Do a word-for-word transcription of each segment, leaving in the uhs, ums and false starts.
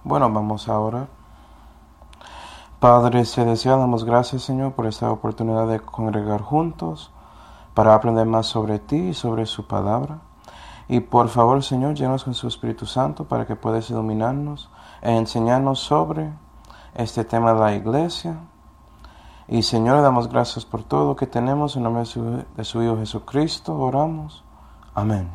Bueno, vamos a orar. Padre Celestial, damos gracias, Señor, por esta oportunidad de congregar juntos para aprender más sobre ti y sobre su palabra. Y por favor, Señor, llénanos con su Espíritu Santo para que puedas iluminarnos e enseñarnos sobre este tema de la iglesia. Y Señor, damos gracias por todo lo que tenemos. En nombre de su, de su Hijo Jesucristo, oramos. Amén.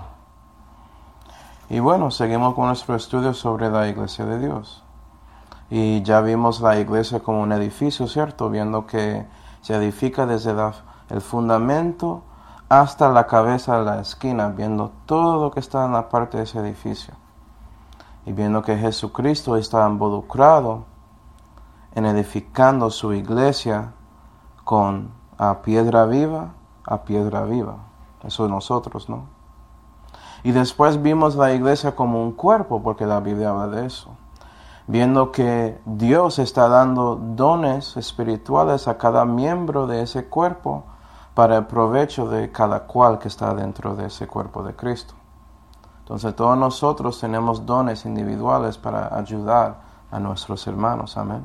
Y bueno, seguimos con nuestro estudio sobre la iglesia de Dios. Y ya vimos la iglesia como un edificio, ¿cierto? Viendo que se edifica desde la, el fundamento hasta la cabeza de la esquina, viendo todo lo que está en la parte de ese edificio. Y viendo que Jesucristo está involucrado en edificando su iglesia con a piedra viva, a piedra viva. Eso es nosotros, ¿no? Y después vimos la iglesia como un cuerpo, porque la Biblia habla de eso. Viendo que Dios está dando dones espirituales a cada miembro de ese cuerpo para el provecho de cada cual que está dentro de ese cuerpo de Cristo. Entonces todos nosotros tenemos dones individuales para ayudar a nuestros hermanos. Amén.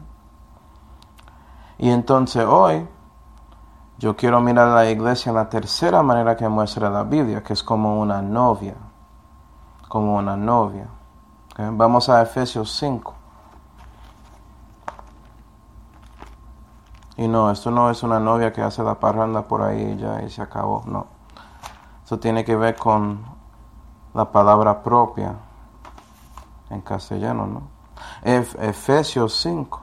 Y entonces hoy yo quiero mirar a la iglesia en la tercera manera que muestra la Biblia, que es como una novia. Como una novia. ¿Okay? Vamos a Efesios cinco. Y no, esto no es una novia que hace la parranda por ahí y ya y se acabó. No. Esto tiene que ver con la palabra propia en castellano, ¿no? Ef- Efesios cinco.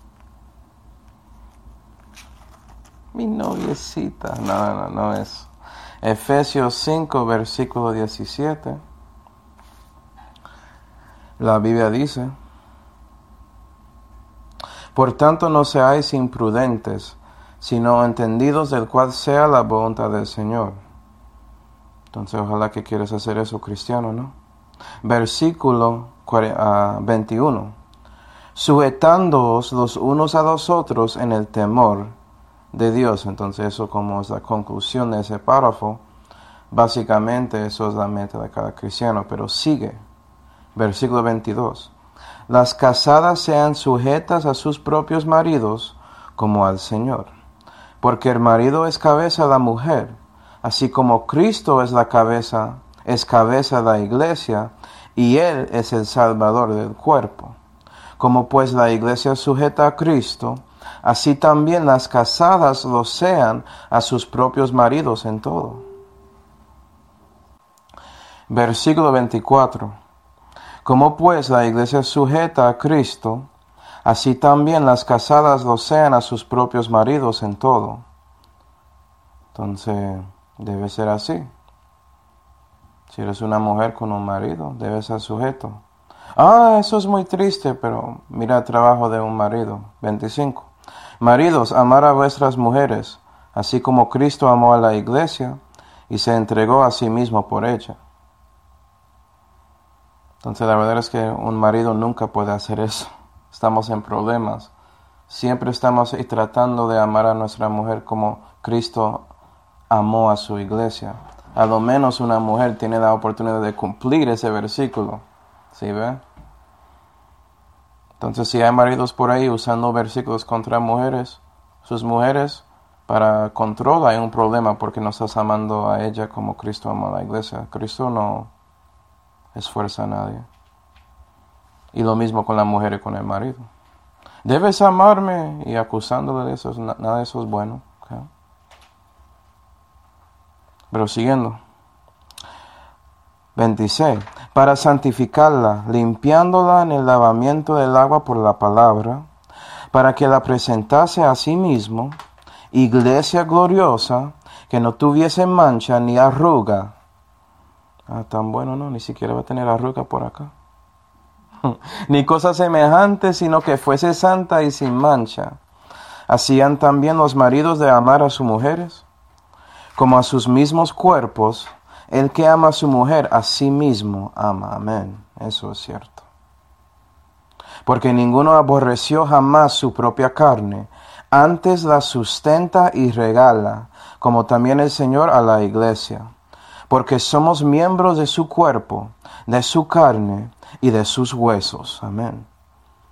Mi noviecita. No, no, no es. Efesios cinco, versículo diecisiete. La Biblia dice: por tanto no seáis imprudentes, sino entendidos del cual sea la voluntad del Señor. Entonces ojalá que quieras hacer eso, cristiano, ¿no? Versículo veintiuno. Sujetándoos los unos a los otros en el temor de Dios. Entonces eso como es la conclusión de ese párrafo. Básicamente eso es la meta de cada cristiano, pero sigue. Versículo veintidós. Las casadas sean sujetas a sus propios maridos como al Señor, porque el marido es cabeza de la mujer, así como Cristo es la cabeza, es cabeza de la iglesia, y Él es el Salvador del cuerpo. Como pues la iglesia es sujeta a Cristo, así también las casadas lo sean a sus propios maridos en todo. Versículo veinticuatro. Como pues la iglesia es sujeta a Cristo, así también las casadas lo sean a sus propios maridos en todo. Entonces, debe ser así. Si eres una mujer con un marido, debes ser sujeto. Ah, eso es muy triste, pero mira el trabajo de un marido. veinticinco. Maridos, amar a vuestras mujeres, así como Cristo amó a la iglesia y se entregó a sí mismo por ella. Entonces la verdad es que un marido nunca puede hacer eso. Estamos en problemas. Siempre estamos tratando de amar a nuestra mujer como Cristo amó a su iglesia. A lo menos una mujer tiene la oportunidad de cumplir ese versículo. ¿Sí ve? Entonces si hay maridos por ahí usando versículos contra mujeres, sus mujeres, para control hay un problema porque no estás amando a ella como Cristo amó a la iglesia. Cristo no esfuerza a nadie. Y lo mismo con la mujer y con el marido. Debes amarme y acusándole de eso, nada de eso es bueno. ¿Okay? Pero siguiendo. veintiséis. Para santificarla, limpiándola en el lavamiento del agua por la palabra, para que la presentase a sí mismo, iglesia gloriosa, que no tuviese mancha ni arruga. Ah, tan bueno, no, ni siquiera va a tener arruga por acá. Ni cosa semejante, sino que fuese santa y sin mancha. Hacían también los maridos de amar a sus mujeres, como a sus mismos cuerpos. El que ama a su mujer, a sí mismo ama. Amén. Eso es cierto. Porque ninguno aborreció jamás su propia carne, antes la sustenta y regala, como también el Señor a la iglesia. Porque somos miembros de su cuerpo, de su carne y de sus huesos. Amén.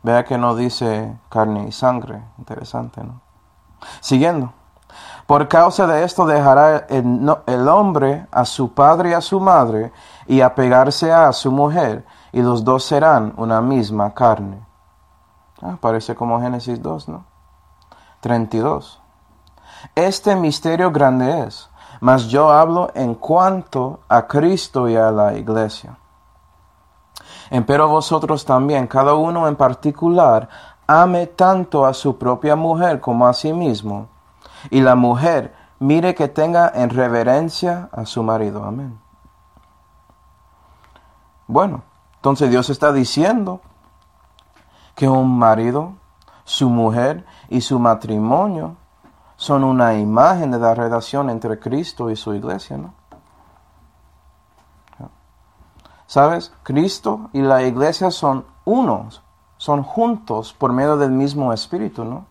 Vea que no dice carne y sangre. Interesante, ¿no? Siguiendo. Por causa de esto dejará el, no, el hombre a su padre y a su madre y apegarse a su mujer, y los dos serán una misma carne. Ah, parece como Génesis dos, ¿no? treinta y dos. Este misterio grande es, mas yo hablo en cuanto a Cristo y a la iglesia. Empero vosotros también, cada uno en particular, ame tanto a su propia mujer como a sí mismo, y la mujer mire que tenga en reverencia a su marido. Amén. Bueno, entonces Dios está diciendo que un marido, su mujer y su matrimonio son una imagen de la relación entre Cristo y su iglesia, ¿no? ¿Sabes? Cristo y la iglesia son unos, son juntos por medio del mismo Espíritu, ¿no?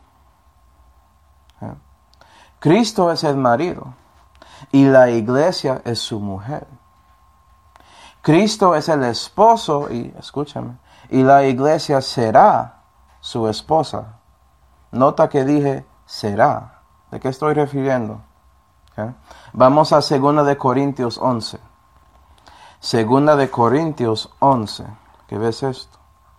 Cristo es el marido y la iglesia es su mujer. Cristo es el esposo y, escúchame, y la iglesia será su esposa. Nota que dije será. ¿De qué estoy refiriendo? ¿Okay? Vamos a segunda de Corintios once. Segunda de Corintios once. ¿Qué ves esto?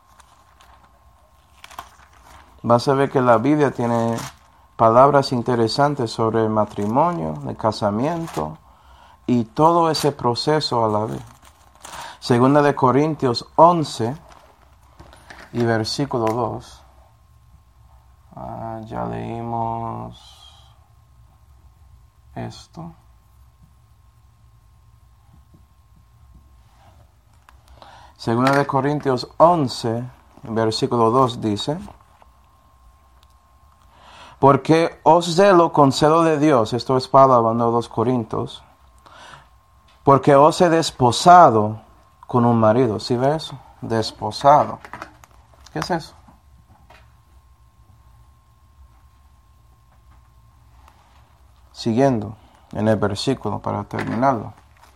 Vas a ver que la Biblia tiene palabras interesantes sobre el matrimonio, el casamiento y todo ese proceso a la vez. Segunda de Corintios once y versículo dos. Ah, ya leímos esto. Segunda de Corintios once, versículo dos dice: porque os celo con celo de Dios, esto es Pablo hablando de los Corintios, porque os he desposado con un marido. ¿Sí ves eso? Desposado. ¿Qué es eso? Siguiendo en el versículo para terminarlo.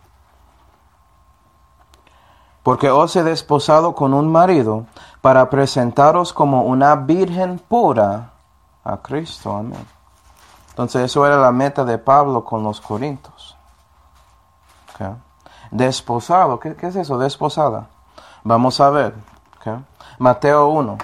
Porque os he desposado con un marido para presentaros como una virgen pura a Cristo. Amén. Entonces eso era la meta de Pablo con los Corintios. Okay. Desposado. ¿Qué, ¿Qué es eso? Desposada. Vamos a ver. Okay. Mateo uno.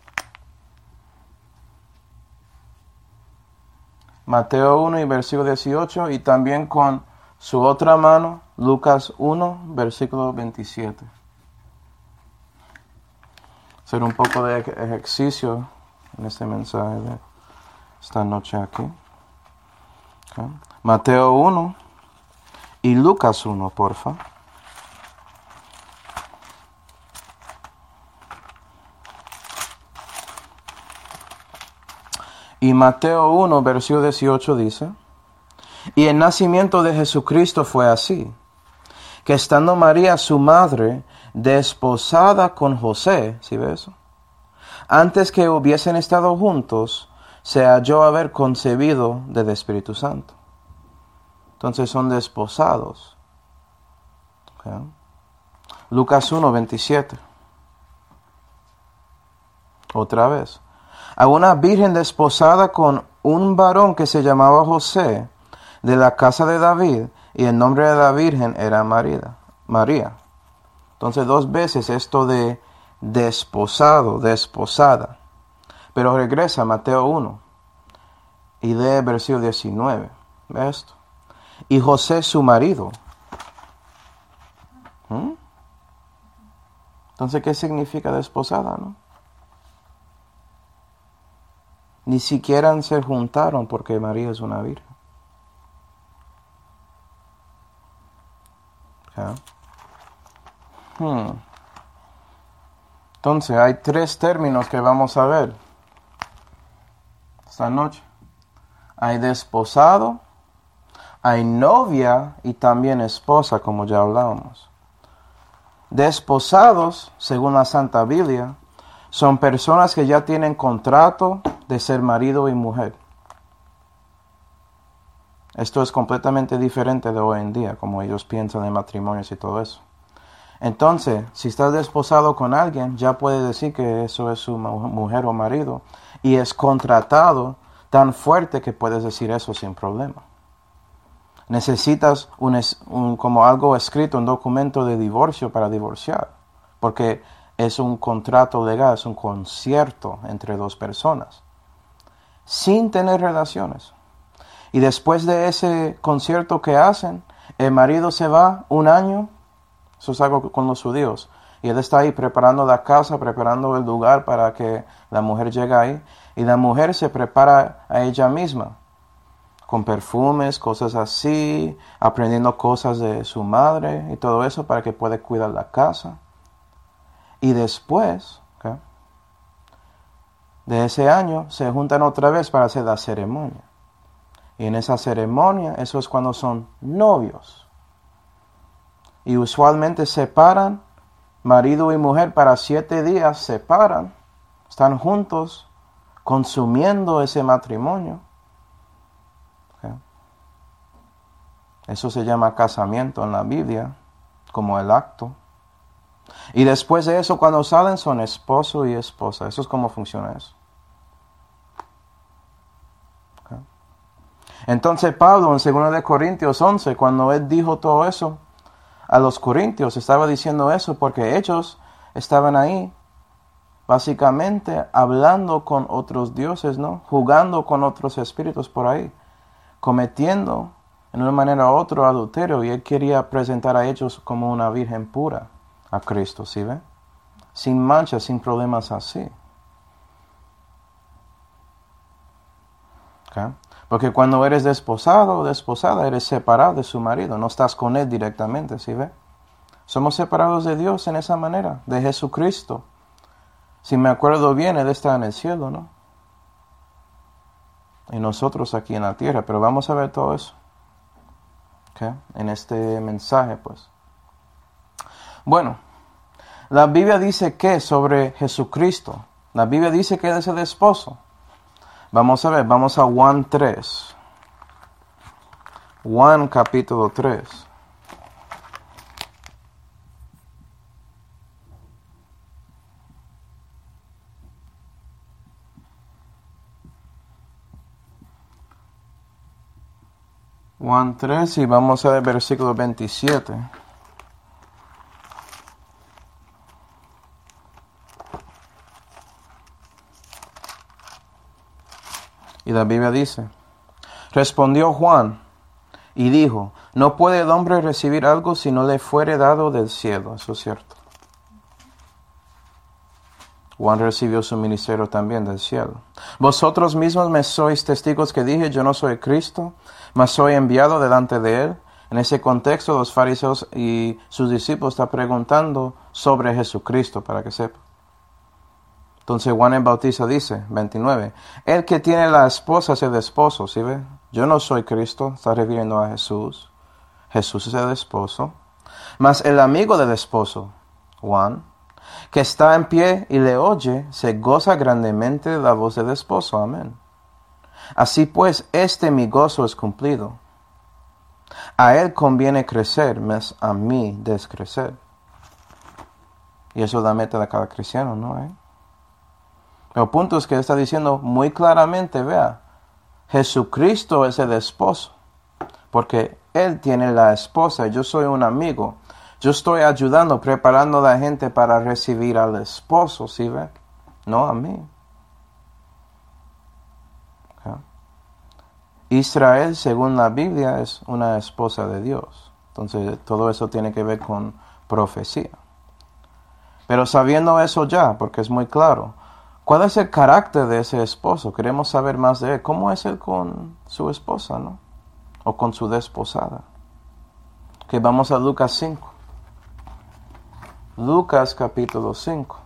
Mateo uno y versículo dieciocho. Y también con su otra mano, Lucas uno, versículo veintisiete. Hacer un poco de ejercicio en este mensaje de esta noche aquí. Okay. Mateo uno y Lucas uno, porfa. Y Mateo uno, versículo dieciocho dice: y el nacimiento de Jesucristo fue así, que estando María su madre desposada con José, ¿sí ves eso? Antes que hubiesen estado juntos, se halló haber concebido del Espíritu Santo. Entonces son desposados. Okay. Lucas uno, veintisiete. Otra vez. A una virgen desposada con un varón que se llamaba José, de la casa de David, y el nombre de la virgen era María. María. Entonces dos veces esto de desposado, desposada. Pero regresa a Mateo uno y lee el versículo diecinueve. ¿Ve esto? Y José su marido. ¿Mm? Entonces, ¿qué significa desposada, no? Ni siquiera se juntaron porque María es una virgen. ¿Okay? Hmm. Entonces, hay tres términos que vamos a ver esta noche. Hay desposado, hay novia y también esposa, como ya hablábamos. Desposados, según la Santa Biblia, son personas que ya tienen contrato de ser marido y mujer. Esto es completamente diferente de hoy en día, como ellos piensan en matrimonios y todo eso. Entonces, si estás desposado con alguien, ya puedes decir que eso es su mujer o marido, y es contratado tan fuerte que puedes decir eso sin problema. Necesitas un, un, como algo escrito, un documento de divorcio para divorciar, porque es un contrato legal, es un concierto entre dos personas, sin tener relaciones. Y después de ese concierto que hacen, el marido se va un año, eso es algo con los judíos, y él está ahí preparando la casa, preparando el lugar para que la mujer llegue ahí, y la mujer se prepara a ella misma, con perfumes, cosas así, aprendiendo cosas de su madre y todo eso para que pueda cuidar la casa. Y después, ¿okay?, de ese año se juntan otra vez para hacer la ceremonia. Y en esa ceremonia, eso es cuando son novios. Y usualmente se separan, marido y mujer, para siete días se separan, están juntos, consumiendo ese matrimonio. ¿Okay? Eso se llama casamiento en la Biblia, como el acto. Y después de eso, cuando salen, son esposo y esposa. Eso es cómo funciona eso. Okay. Entonces Pablo, en segunda de Corintios once, cuando él dijo todo eso a los corintios, estaba diciendo eso porque ellos estaban ahí, básicamente hablando con otros dioses, ¿no? Jugando con otros espíritus por ahí, cometiendo en una manera u otra adulterio, y él quería presentar a ellos como una virgen pura a Cristo, ¿sí ve? Sin manchas, sin problemas así. ¿Okay? Porque cuando eres desposado o desposada, eres separado de su marido, no estás con él directamente, ¿sí ve? Somos separados de Dios en esa manera, de Jesucristo. Si me acuerdo bien, él está en el cielo, ¿no? Y nosotros aquí en la tierra, pero vamos a ver todo eso. ¿Okay? En este mensaje, pues. Bueno, la Biblia dice que sobre Jesucristo, la Biblia dice que él es el esposo. Vamos a ver, vamos a Juan tres. Juan capítulo tres. Juan tres y vamos a ver versículo veintisiete. Y la Biblia dice, respondió Juan y dijo, no puede el hombre recibir algo si no le fuere dado del cielo. Eso es cierto. Juan recibió su ministerio también del cielo. Vosotros mismos me sois testigos que dije, yo no soy Cristo, mas soy enviado delante de él. En ese contexto, los fariseos y sus discípulos están preguntando sobre Jesucristo, para que sepa. Entonces Juan el Bautista dice, veintinueve, el que tiene la esposa es el esposo, ¿sí ve? Yo no soy Cristo, está refiriendo a Jesús. Jesús es el esposo. Mas el amigo del esposo, Juan, que está en pie y le oye, se goza grandemente de la voz del esposo. Amén. Así pues, este mi gozo es cumplido. A él conviene crecer, mas a mí descrecer. Y eso es la meta de cada cristiano, ¿no? ¿Eh? El punto es que está diciendo muy claramente, vea, Jesucristo es el esposo, porque él tiene la esposa y yo soy un amigo. Yo estoy ayudando, preparando a la gente para recibir al esposo, ¿sí ve? No a mí. Okay. Israel, según la Biblia, es una esposa de Dios. Entonces, todo eso tiene que ver con profecía. Pero sabiendo eso ya, porque es muy claro, ¿cuál es el carácter de ese esposo? Queremos saber más de él. ¿Cómo es él con su esposa, no? O con su desposada. Que vamos a Lucas cinco. Lucas capítulo cinco.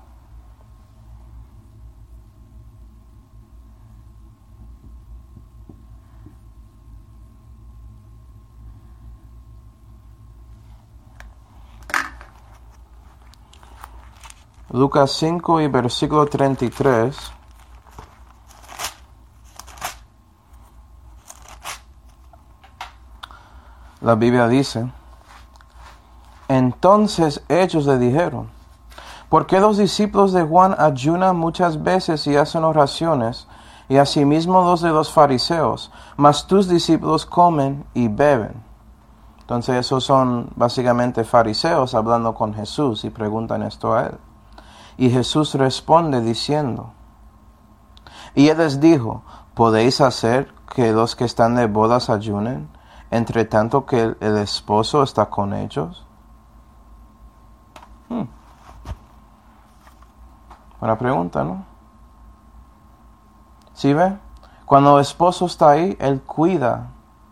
Lucas cinco y versículo treinta y tres. La Biblia dice, Entonces ellos le dijeron: ¿por qué los discípulos de Juan ayunan muchas veces y hacen oraciones, y asimismo los de los fariseos, mas tus discípulos comen y beben? Entonces esos son básicamente fariseos hablando con Jesús y preguntan esto a él. Y Jesús responde diciendo, y él les dijo: ¿podéis hacer que los que están de bodas ayunen, entre tanto que el, el esposo está con ellos? Hmm. Buena pregunta, ¿no? ¿Sí ve? Cuando el esposo está ahí, él cuida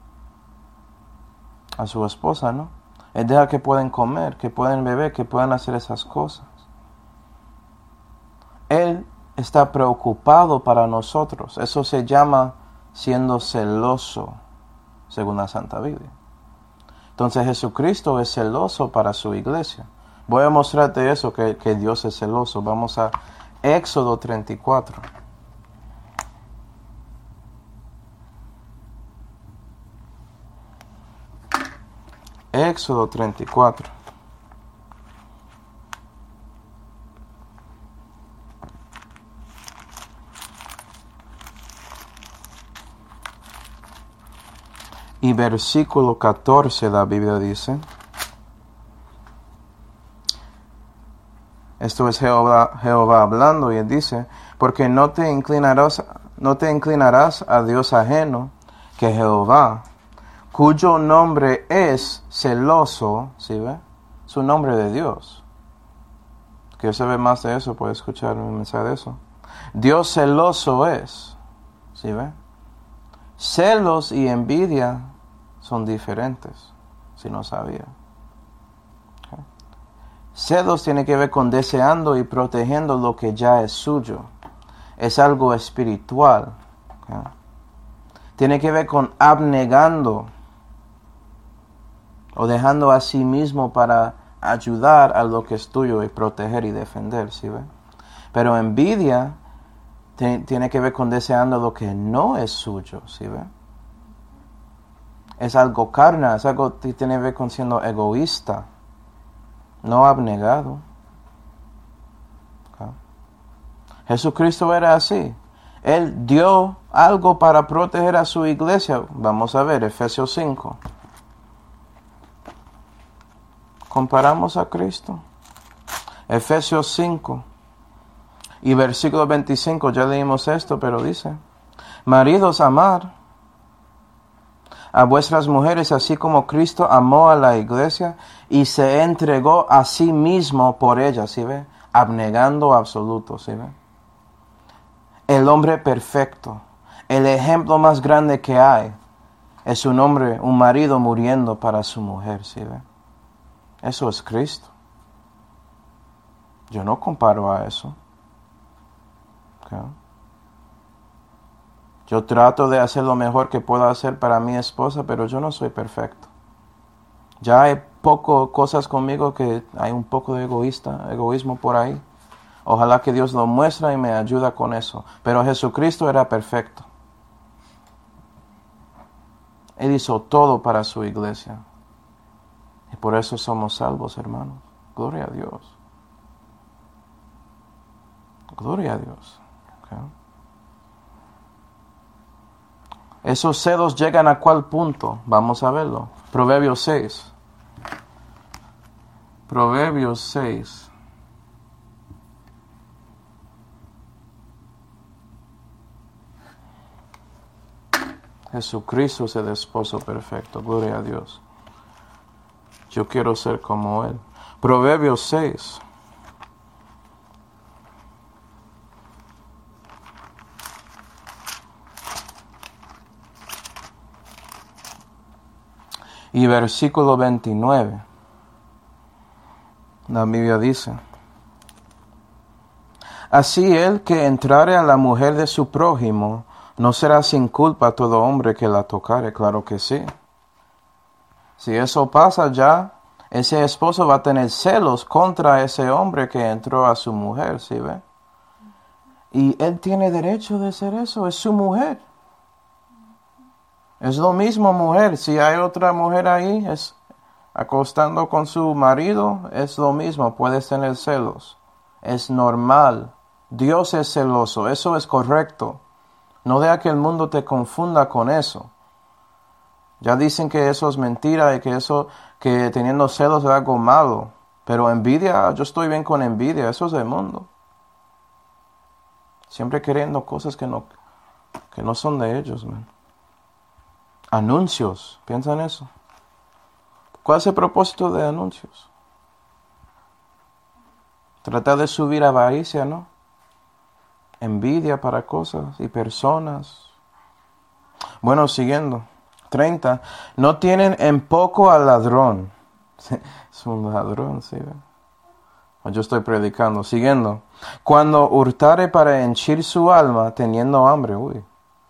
a su esposa, ¿no? Él deja que pueden comer, que pueden beber, que puedan hacer esas cosas. Él está preocupado para nosotros. Eso se llama siendo celoso, según la Santa Biblia. Entonces Jesucristo es celoso para su iglesia. Voy a mostrarte eso, que, que Dios es celoso. Vamos a Éxodo treinta y cuatro. Éxodo treinta y cuatro. Y versículo catorce, la Biblia dice, esto es Jehová, Jehová hablando, y él dice, porque no te inclinarás, no te inclinarás a Dios ajeno, que Jehová, cuyo nombre es celoso, ¿sí ve? Su nombre de Dios. ¿Quieres saber más de eso? Puedes escuchar un mensaje de eso. Dios celoso es, ¿sí ve? Celos y envidia son diferentes, si no sabía. Okay. Celos tiene que ver con deseando y protegiendo lo que ya es suyo. Es algo espiritual. Okay. Tiene que ver con abnegando o dejando a sí mismo para ayudar a lo que es tuyo y proteger y defender, ¿sí ve? Pero envidia t- tiene que ver con deseando lo que no es suyo, ¿sí ve? Es algo carnal, es algo que tiene que ver con siendo egoísta, no abnegado. Okay. Jesucristo era así. Él dio algo para proteger a su iglesia. Vamos a ver, Efesios cinco. Comparamos a Cristo. Efesios cinco y versículo veinticinco, ya leímos esto, pero dice, maridos, amad a vuestras mujeres, así como Cristo amó a la iglesia y se entregó a sí mismo por ella, ¿sí ve? Abnegando absoluto, ¿sí ve? El hombre perfecto, el ejemplo más grande que hay, es un hombre, un marido muriendo para su mujer, ¿sí ve? Eso es Cristo. Yo no comparo a eso. Okay. Yo trato de hacer lo mejor que pueda hacer para mi esposa, pero yo no soy perfecto. Ya hay poco cosas conmigo que hay un poco de egoísta, egoísmo por ahí. Ojalá que Dios lo muestre y me ayuda con eso. Pero Jesucristo era perfecto. Él hizo todo para su iglesia. Y por eso somos salvos, hermanos. Gloria a Dios. Gloria a Dios. Okay. Esos celos llegan a cuál punto? Vamos a verlo. Proverbios seis. Proverbios seis. Jesucristo es el esposo perfecto. Gloria a Dios. Yo quiero ser como Él. Proverbios seis. Y versículo veintinueve. La Biblia dice, así el que entrare a la mujer de su prójimo, no será sin culpa todo hombre que la tocare. Claro que sí. Si eso pasa ya, ese esposo va a tener celos contra ese hombre que entró a su mujer, ¿sí ve? Y él tiene derecho de hacer eso, es su mujer. Es lo mismo mujer, si hay otra mujer ahí, es acostando con su marido, es lo mismo, puedes tener celos. Es normal. Dios es celoso, eso es correcto. No deja que el mundo te confunda con eso. Ya dicen que eso es mentira y que eso, que teniendo celos es algo malo. Pero envidia, yo estoy bien con envidia, eso es el mundo. Siempre queriendo cosas que no, que no son de ellos, man. Anuncios, piensa en eso. ¿Cuál es el propósito de anuncios? Tratar de subir avaricia, ¿no? Envidia para cosas y personas. Bueno, siguiendo. treinta. No tienen en poco al ladrón. Es un ladrón, ¿sí? Yo estoy predicando. Siguiendo. Cuando hurtare para henchir su alma, teniendo hambre. Uy.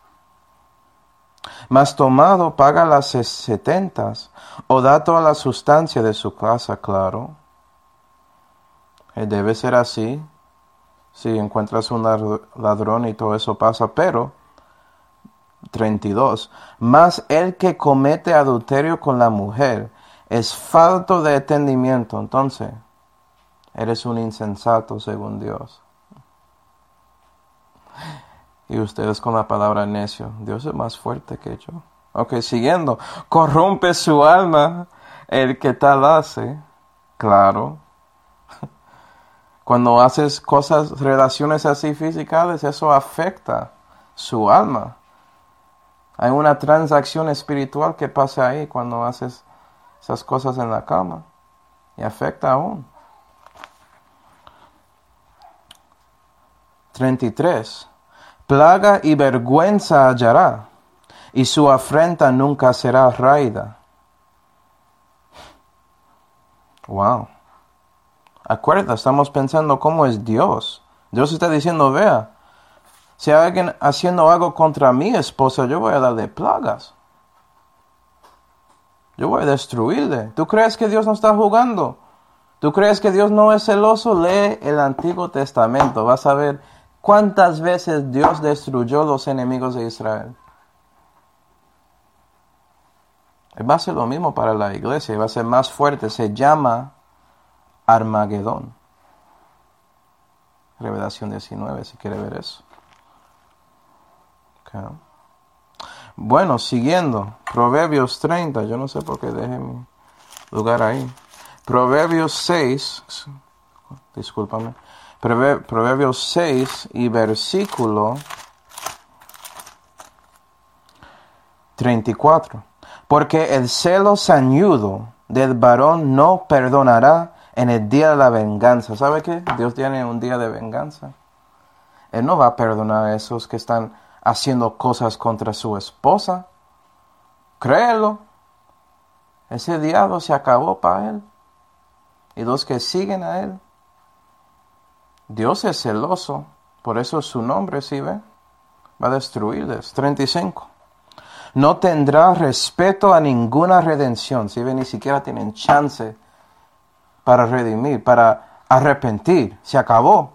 Mas tomado paga las setentas, o da toda la sustancia de su casa, claro. Eh, debe ser así. Si encuentras un ladrón y todo eso pasa, pero, treinta y dos, mas el que comete adulterio con la mujer es falto de entendimiento, entonces, eres un insensato según Dios. Y ustedes con la palabra necio, Dios es más fuerte que yo. Ok, siguiendo, corrompe su alma el que tal hace, claro. Cuando haces cosas, relaciones así físicas, eso afecta su alma. Hay una transacción espiritual que pasa ahí cuando haces esas cosas en la cama. Y afecta aún. treinta y tres. Plaga y vergüenza hallará, y su afrenta nunca será raída. Wow. Acuerda, estamos pensando cómo es Dios. Dios está diciendo, vea, si hay alguien haciendo algo contra mi esposa, yo voy a darle plagas. Yo voy a destruirle. ¿Tú crees que Dios no está jugando? ¿Tú crees que Dios no es celoso? Lee el Antiguo Testamento. Vas a ver cuántas veces Dios destruyó los enemigos de Israel. Va a ser lo mismo para la iglesia. Va a ser más fuerte. Se llama Armagedón. Revelación diecinueve, si quiere ver eso. Okay. Bueno, siguiendo. Proverbios treinta. Yo no sé por qué dejé mi lugar ahí. Proverbios seis. Discúlpame. Proverbios seis y versículo treinta y cuatro. Porque el celo sañudo del varón no perdonará en el día de la venganza. ¿Sabe qué? Dios tiene un día de venganza. Él no va a perdonar a esos que están haciendo cosas contra su esposa. Créelo. Ese diablo se acabó para él. Y los que siguen a él. Dios es celoso. Por eso su nombre, ¿sí ve? Va a destruirles. treinta y cinco. No tendrá respeto a ninguna redención. ¿Sí ve? Ni siquiera tienen chance para redimir, para arrepentir. Se acabó.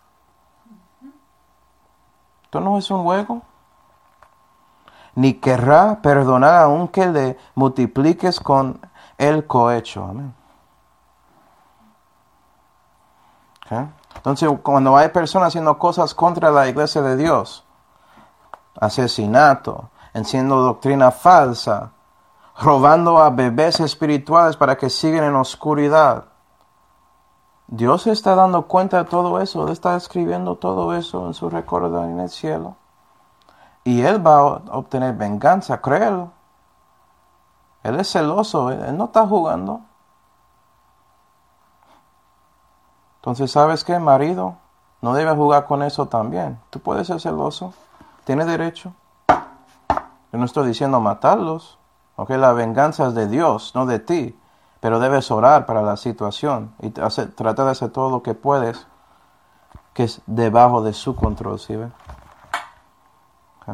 ¿Esto no es un juego? Ni querrá perdonar aunque le multipliques con el cohecho. Amén. ¿Okay? Entonces, cuando hay personas haciendo cosas contra la iglesia de Dios, asesinato, enseñando doctrina falsa, robando a bebés espirituales para que sigan en oscuridad, Dios está dando cuenta de todo eso. Él está escribiendo todo eso en su récord en el cielo. Y Él va a obtener venganza, créelo. Él es celoso, Él no está jugando. Entonces, ¿sabes qué, marido? No debe jugar con eso también. Tú puedes ser celoso. Tienes derecho. Yo no estoy diciendo matarlos. Ok, la venganza es de Dios, no de ti. Pero debes orar para la situación y hacer, tratar de hacer todo lo que puedes, que es debajo de su control, ¿sí ve? Okay.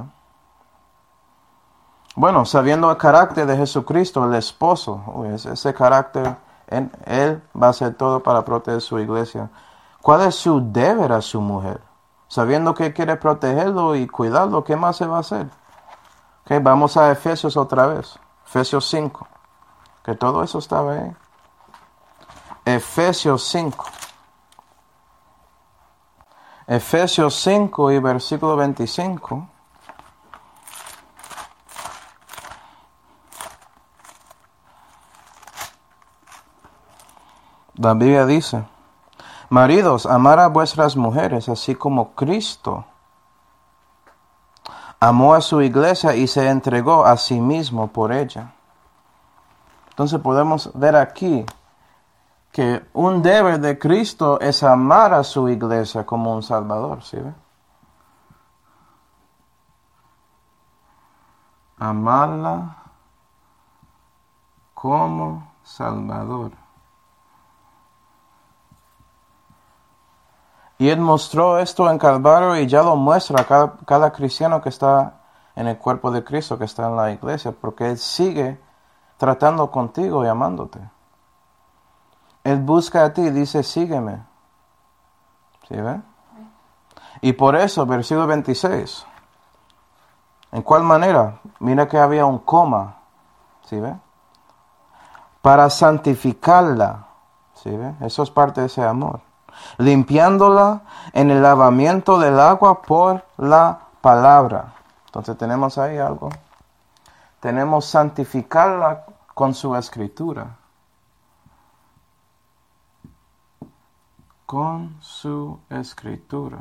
Bueno, sabiendo el carácter de Jesucristo, el esposo, uy, ese carácter, él, él va a hacer todo para proteger su iglesia. ¿Cuál es su deber a su mujer? Sabiendo que quiere protegerlo y cuidarlo, ¿qué más se va a hacer? Okay, vamos a Efesios otra vez, Efesios cinco. Que todo eso estaba ahí. Efesios cinco. Efesios cinco y versículo veinticinco. La Biblia dice: maridos, amad a vuestras mujeres, así como Cristo amó a su iglesia y se entregó a sí mismo por ella. Entonces podemos ver aquí que un deber de Cristo es amar a su iglesia como un salvador, ¿sí ve? Amarla como salvador. Y Él mostró esto en Calvario y ya lo muestra a cada, cada cristiano que está en el cuerpo de Cristo, que está en la iglesia, porque Él sigue tratando contigo y amándote. Él busca a ti y dice, sígueme. ¿Sí ve? Y por eso, versículo veintiséis. ¿En cuál manera? Mira que había un coma. ¿Sí ve? Para santificarla. ¿Sí ve? Eso es parte de ese amor. Limpiándola en el lavamiento del agua por la palabra. Entonces tenemos ahí algo. Tenemos santificarla con su escritura. Con su escritura.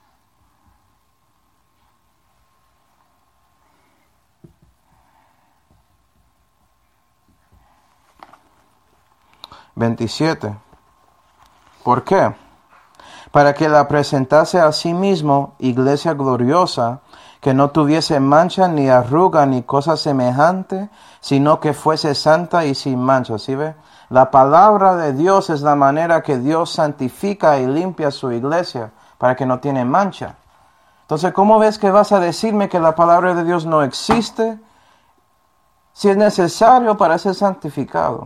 veintisiete. ¿Por qué? Para que la presentase a sí mismo, iglesia gloriosa, que no tuviese mancha, ni arruga, ni cosa semejante, sino que fuese santa y sin mancha. ¿Sí ve? La palabra de Dios es la manera que Dios santifica y limpia su iglesia, para que no tiene mancha. Entonces, ¿cómo ves que vas a decirme que la palabra de Dios no existe? Si es necesario para ser santificado.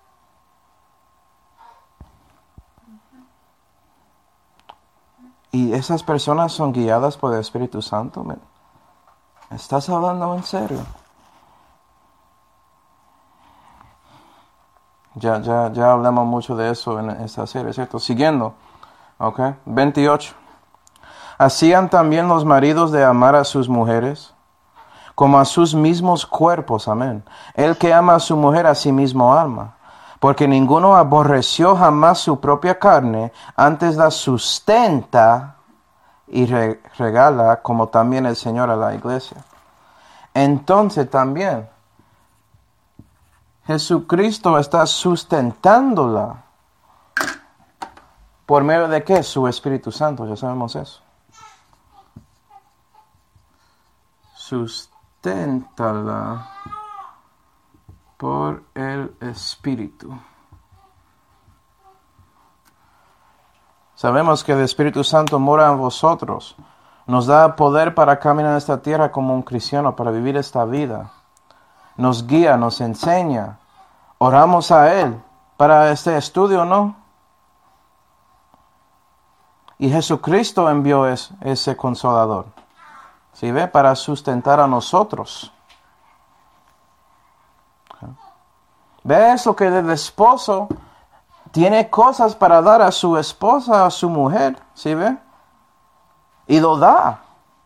Y esas personas son guiadas por el Espíritu Santo. ¿Me estás hablando en serio? Ya, ya, ya hablamos mucho de eso en esta serie, ¿cierto? Siguiendo, ok, veintiocho. Hacían también los maridos de amar a sus mujeres, como a sus mismos cuerpos, amén. El que ama a su mujer a sí mismo ama. Porque ninguno aborreció jamás su propia carne, antes la sustenta y re- regala, como también el Señor a la iglesia. Entonces también, Jesucristo está sustentándola. ¿Por medio de qué? Su Espíritu Santo, ya sabemos eso. Susténtala por el Espíritu. Sabemos que el Espíritu Santo mora en vosotros. Nos da poder para caminar en esta tierra como un cristiano, para vivir esta vida. Nos guía, nos enseña. Oramos a Él para este estudio, ¿no? Y Jesucristo envió es, ese consolador. ¿Sí ve? Para sustentar a nosotros. ¿Ves lo que el esposo tiene cosas para dar a su esposa, a su mujer? ¿Sí ve? Y lo da.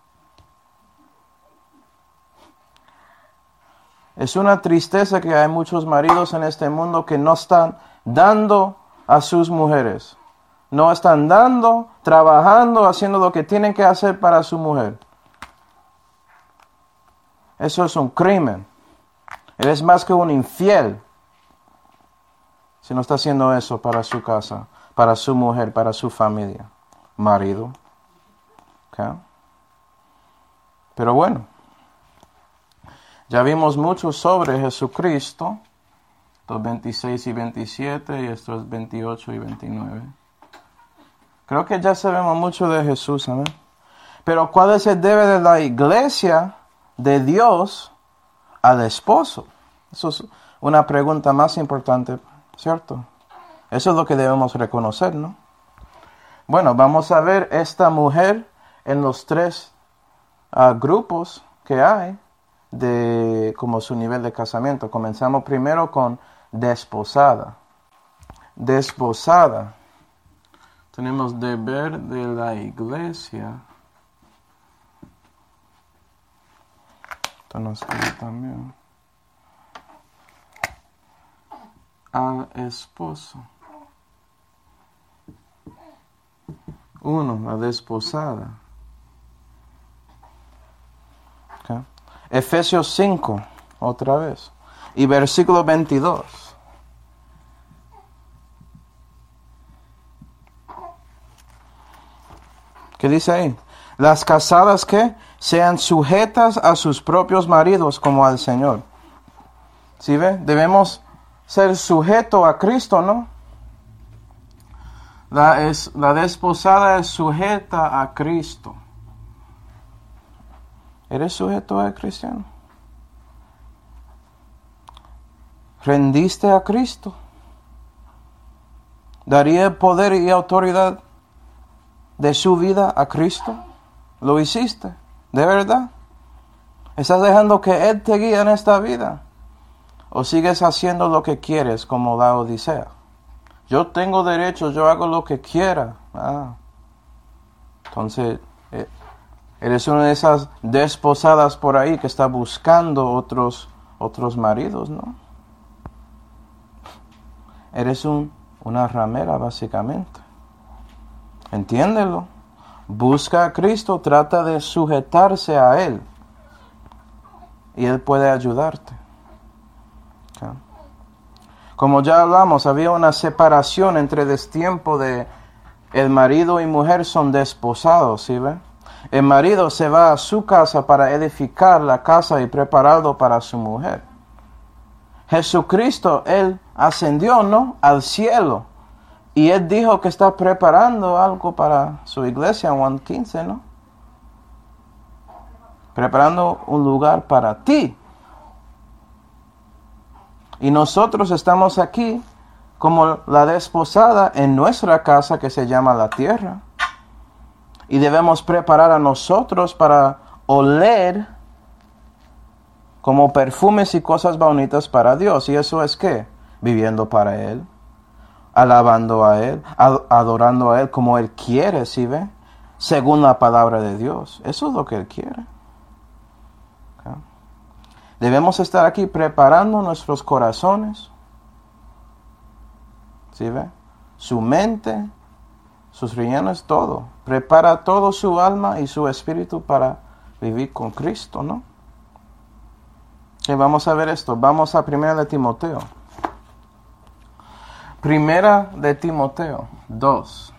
Es una tristeza que hay muchos maridos en este mundo que no están dando a sus mujeres. No están dando, trabajando, haciendo lo que tienen que hacer para su mujer. Eso es un crimen. Eres más que un infiel si no está haciendo eso para su casa, para su mujer, para su familia, marido. ¿Okay? Pero bueno, ya vimos mucho sobre Jesucristo, estos veintiséis y veintisiete y estos veintiocho y veintinueve. Creo que ya sabemos mucho de Jesús, ¿amén? Pero ¿cuál es el deber de la iglesia de Dios al esposo? Eso es una pregunta más importante, ¿cierto? Eso es lo que debemos reconocer, ¿no? Bueno, vamos a ver esta mujer en los tres uh, grupos que hay de como su nivel de casamiento. Comenzamos primero con desposada. Desposada. Tenemos deber de la iglesia. Esto nos queda también. Al esposo. Uno, la desposada. Okay. Efesios cinco, otra vez. Y versículo veintidós. ¿Qué dice ahí? Las casadas que sean sujetas a sus propios maridos como al Señor. ¿Sí ve? Debemos ser sujetos a Cristo, ¿no? La, es, la desposada es sujeta a Cristo. ¿Eres sujeto a cristiano? ¿Rendiste a Cristo? ¿Daría poder y autoridad de su vida a Cristo? ¿Lo hiciste? ¿De verdad? ¿Estás dejando que Él te guíe en esta vida? ¿O sigues haciendo lo que quieres como la Odisea? Yo tengo derecho, yo hago lo que quiera. Ah. Entonces, eh, eres una de esas desposadas por ahí que está buscando otros, otros maridos, ¿no? Eres un, una ramera, básicamente. Entiéndelo. Busca a Cristo, trata de sujetarse a Él. Y Él puede ayudarte. Okay. Como ya hablamos, había una separación entre el tiempo de el marido y mujer son desposados, ¿sí ve? El marido se va a su casa para edificar la casa y prepararlo para su mujer. Jesucristo, Él ascendió, ¿no?, al cielo. Y Él dijo que está preparando algo para su iglesia en Juan quince, ¿no? Preparando un lugar para ti. Y nosotros estamos aquí como la desposada en nuestra casa que se llama la tierra. Y debemos preparar a nosotros para oler como perfumes y cosas bonitas para Dios. ¿Y eso es qué? Viviendo para Él, alabando a Él, adorando a Él como Él quiere, ¿sí ve? Según la palabra de Dios. Eso es lo que Él quiere. ¿Okay? Debemos estar aquí preparando nuestros corazones, ¿sí ve? Su mente, sus riñones, todo. Prepara todo su alma y su espíritu para vivir con Cristo, ¿no? Y vamos a ver esto. Vamos a Primera de Timoteo. Primera de Timoteo dos.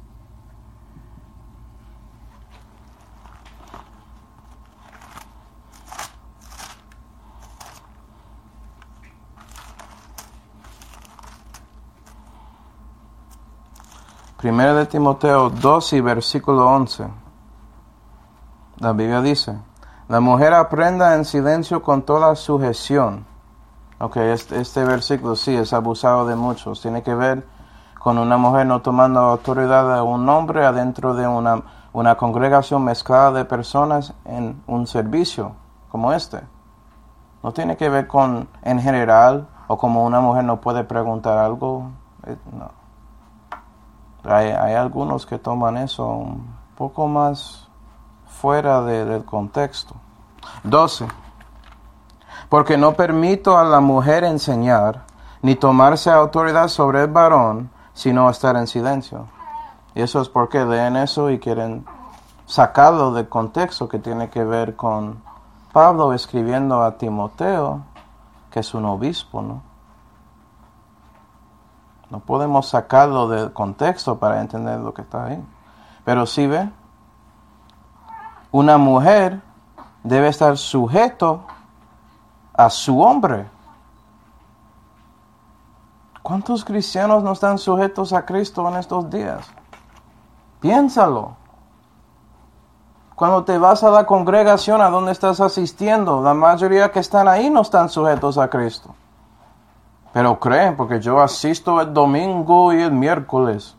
Primera de Timoteo dos y versículo once. La Biblia dice: la mujer aprenda en silencio con toda sujeción. Ok, este, este versículo sí es abusado de muchos. Tiene que ver con una mujer no tomando autoridad de un hombre adentro de una, una congregación mezclada de personas en un servicio como este. No tiene que ver con en general o como una mujer no puede preguntar algo. No. Hay, hay algunos que toman eso un poco más fuera de, del contexto. doce. Porque no permito a la mujer enseñar, ni tomarse autoridad sobre el varón, sino estar en silencio. Y eso es porque leen eso y quieren sacarlo del contexto que tiene que ver con Pablo escribiendo a Timoteo, que es un obispo, ¿no? No podemos sacarlo del contexto para entender lo que está ahí. Pero sí ve, una mujer debe estar sujeto a su hombre. ¿Cuántos cristianos no están sujetos a Cristo en estos días? Piénsalo. Cuando te vas a la congregación a donde estás asistiendo, la mayoría que están ahí no están sujetos a Cristo. Pero creen, porque yo asisto el domingo y el miércoles.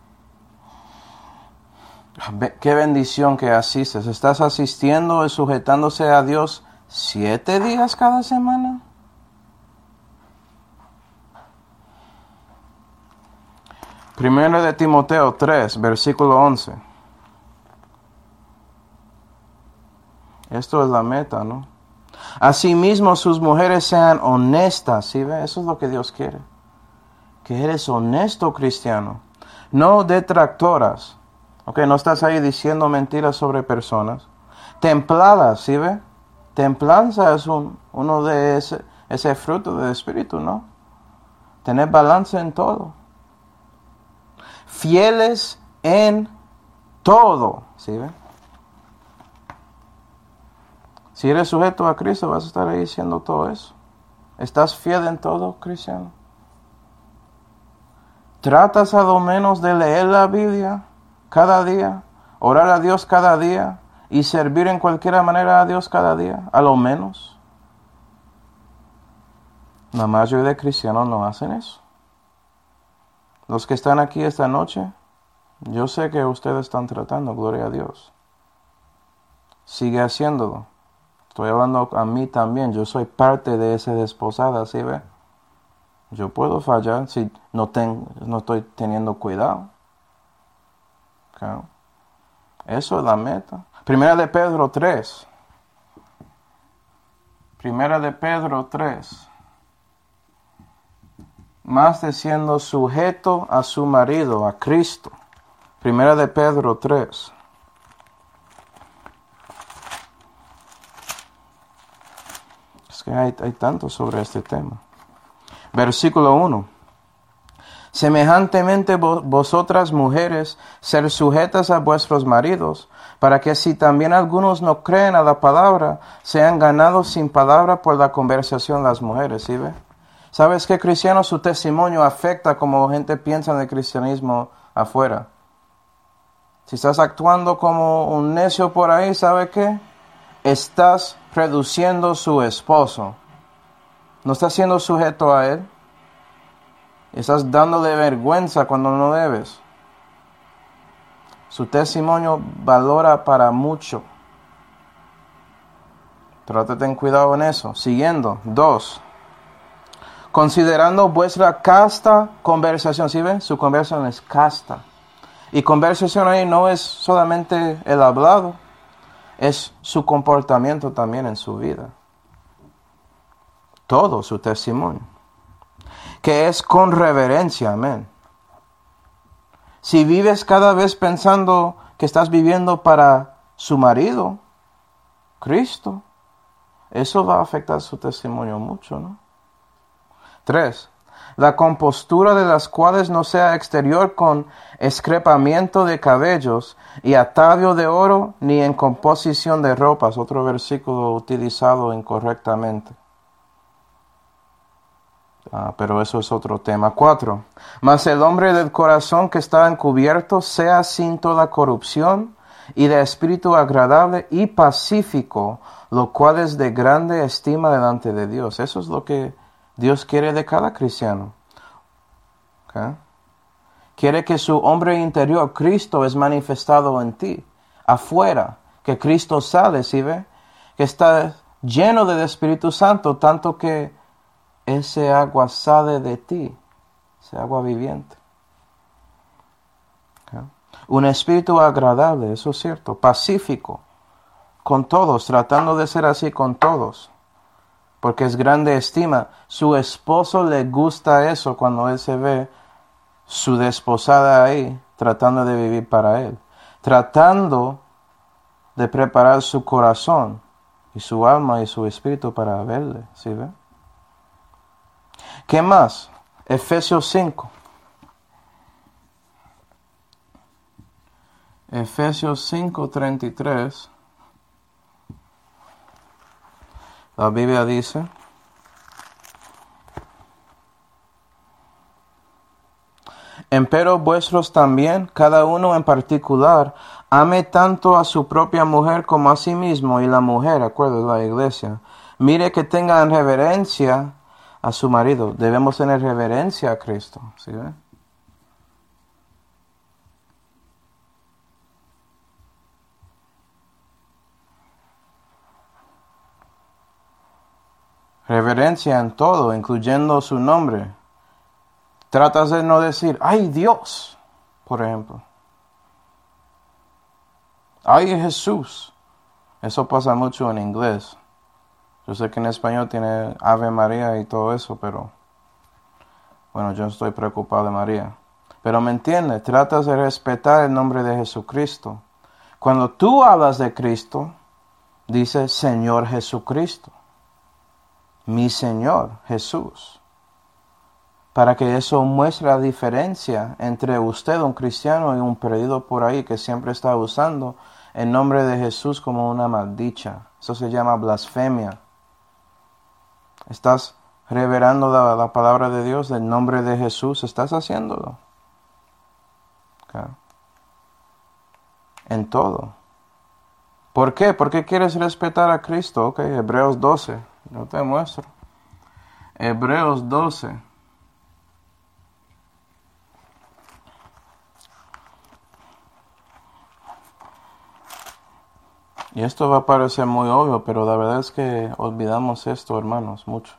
Qué bendición que asistes. ¿Estás asistiendo y sujetándose a Dios siete días cada semana? Primero de Timoteo tres, versículo once. Esto es la meta, ¿no? Asimismo, sus mujeres sean honestas, ¿sí ve? Eso es lo que Dios quiere. Que eres honesto, cristiano. No detractoras. Ok, no estás ahí diciendo mentiras sobre personas. Templadas, ¿sí ve? Templanza es un, uno de ese, ese fruto del Espíritu, ¿no? Tener balance en todo. Fieles en todo, ¿sí ve? Si eres sujeto a Cristo, vas a estar ahí diciendo todo eso. ¿Estás fiel en todo, cristiano? ¿Tratas a lo menos de leer la Biblia cada día, orar a Dios cada día y servir en cualquier manera a Dios cada día? A lo menos. La mayoría de cristianos no hacen eso. Los que están aquí esta noche, yo sé que ustedes están tratando, gloria a Dios. Sigue haciéndolo. Estoy hablando a mí también. Yo soy parte de esa desposada, ¿sí ve? Yo puedo fallar si no, ten, no estoy teniendo cuidado. Okay. Eso es la meta. Primera de Pedro tres. Primera de Pedro tres. Más de siendo sujeto a su marido, a Cristo. Primera de Pedro tres. Es que hay, hay tanto sobre este tema. Versículo uno. Semejantemente vosotras mujeres, ser sujetas a vuestros maridos, para que si también algunos no creen a la palabra, sean ganados sin palabra por la conversación las mujeres, ¿sí ve? ¿Sabes qué, cristiano? Su testimonio afecta como gente piensa en el cristianismo afuera. Si estás actuando como un necio por ahí, ¿sabe qué? Estás reduciendo su esposo. No estás siendo sujeto a él. Estás dándole vergüenza cuando no debes. Su testimonio valora para mucho. Trata de tener cuidado en eso. Siguiendo. Dos. Considerando vuestra casta conversación. ¿Sí ven? Su conversación es casta. Y conversación ahí no es solamente el hablado. Es su comportamiento también en su vida. Todo su testimonio. Que es con reverencia, amén. Si vives cada vez pensando que estás viviendo para su marido, Cristo, eso va a afectar su testimonio mucho, ¿no? Tres, la compostura de las cuales no sea exterior con escrepamiento de cabellos y atavio de oro, ni en composición de ropas. Otro versículo utilizado incorrectamente. Ah, pero eso es otro tema. Cuatro. Mas el hombre del corazón que está encubierto sea sin toda corrupción y de espíritu agradable y pacífico, lo cual es de grande estima delante de Dios. Eso es lo que Dios quiere de cada cristiano. ¿Okay? Quiere que su hombre interior, Cristo, es manifestado en ti, afuera, que Cristo sale, ¿sí ve? Que está lleno del Espíritu Santo, tanto que ese agua sale de ti, ese agua viviente. ¿Okay? Un espíritu agradable, eso es cierto, pacífico, con todos, tratando de ser así con todos, porque es grande estima. Su esposo le gusta eso cuando él se ve su desposada ahí, tratando de vivir para él, tratando de preparar su corazón y su alma y su espíritu para verle, ¿sí ve? ¿Qué más? Efesios cinco. Efesios cinco, treinta y tres. La Biblia dice: empero vuestros también, cada uno en particular, ame tanto a su propia mujer como a sí mismo, y la mujer, acuerdo, la iglesia, mire que tengan reverencia a su marido. Debemos tener reverencia a Cristo, ¿sí ve? Reverencia en todo, incluyendo su nombre. Tratas de no decir, ¡ay Dios! Por ejemplo. ¡Ay Jesús! Eso pasa mucho en inglés. Yo sé que en español tiene Ave María y todo eso, pero bueno, yo estoy preocupado de María. Pero me entiendes, tratas de respetar el nombre de Jesucristo. Cuando tú hablas de Cristo, dice Señor Jesucristo. Mi Señor Jesús. Para que eso muestre la diferencia entre usted, un cristiano, y un perdido por ahí que siempre está usando el nombre de Jesús como una maldicha. Eso se llama blasfemia. Estás reverando la, la palabra de Dios, el nombre de Jesús, estás haciéndolo. Okay. En todo. ¿Por qué? ¿Por qué quieres respetar a Cristo? Ok, Hebreos doce. Yo te muestro. Hebreos doce. Y esto va a parecer muy obvio, pero la verdad es que olvidamos esto, hermanos, mucho.